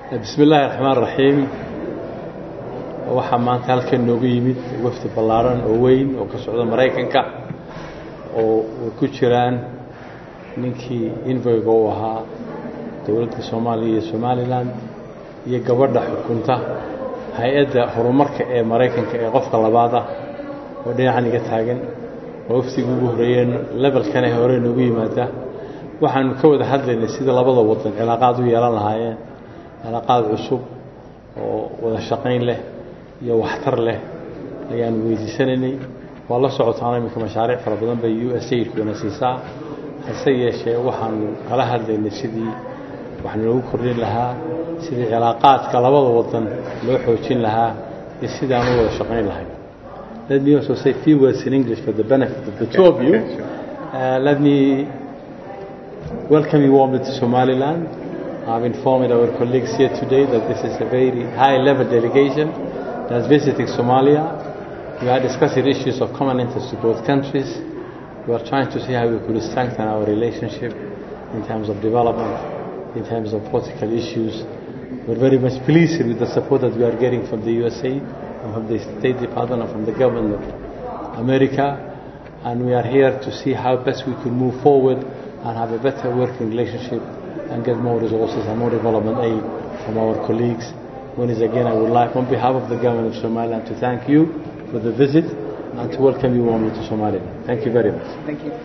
بسم الله الرحمن الرحيم. waxaa maanta halkan noogu yimid wafdi ballaaran oo weyn oo ka socda Mareykanka oo ku jiraan ninkii invoiga u ahaa dawladda Soomaaliya iyo Somaliland iyo gabadha xukunta hay'adda horumarka ee Mareykanka ee qofka labaad ah oo dhinaca taagan wafdigu ugu horeeyeen levelkan ay hore noogu yimaada waxaan ka wada hadlaynay sida labada wadan cilaaqaad u yeelan lahaayeen cilaaqaad cusub oo wada shaqayn leh iyo waxtar leh ayaan weydiisanay waa la socotaan imika mashaariic fara badan bay USAID ku nasiisaa hase yeeshee waxaan kala hadlaynay sidii waxaan loogu kordhin lahaa sidii cilaaqaadka labada wadan loo xoojin lahaa iyo sidii aan u wada shaqayn lahayn. Let me also say a few words in English for the benefit of the two of you. Let me welcome you warmly to Somaliland. I've informed our colleagues here today that this is a very high-level delegation that's visiting Somalia. We are discussing issues of common interest to both countries. We are trying to see how we could strengthen our relationship in terms of development, in terms of political issues. We're very much pleased with the support that we are getting from the USA, and from the State Department, and from the government of America. And we are here to see how best we can move forward and have a better working relationship and get more resources and more development aid from our colleagues. Once again, I would like, on behalf of the government of Somaliland, to thank you for the visit and to welcome you warmly to Somaliland. Thank you very much. Thank you.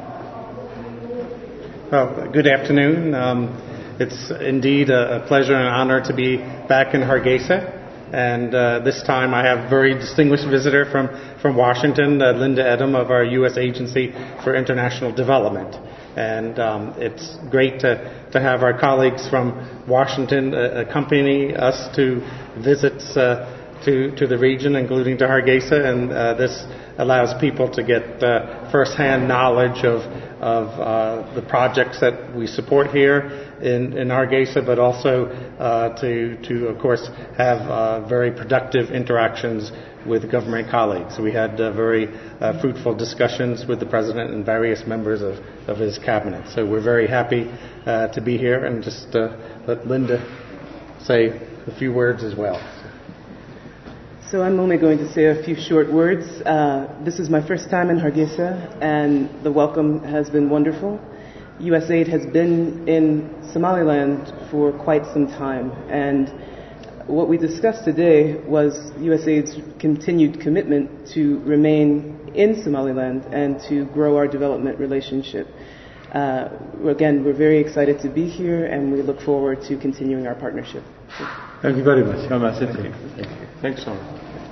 Well, good afternoon. It's indeed a pleasure and honor to be back in Hargeisa. And this time I have a very distinguished visitor from Washington, Linda Edom of our U.S. Agency for International Development. And it's great to have our colleagues from Washington accompany us to visits to the region, including to Hargeisa. And this allows people to get first-hand knowledge of the projects that we support here in Hargeisa, but also to of course have very productive interactions with government colleagues. We had very fruitful discussions with the President and various members of his cabinet. So we're very happy to be here, and just let Linda say a few words as well. So I'm only going to say a few short words. This is my first time in Hargeisa, and the welcome has been wonderful. USAID has been in Somaliland for quite some time, and what we discussed today was USAID's continued commitment to remain in Somaliland and to grow our development relationship. Again, we're very excited to be here, and we look forward to continuing our partnership. Thank you very much. Thank you. Thanks so much.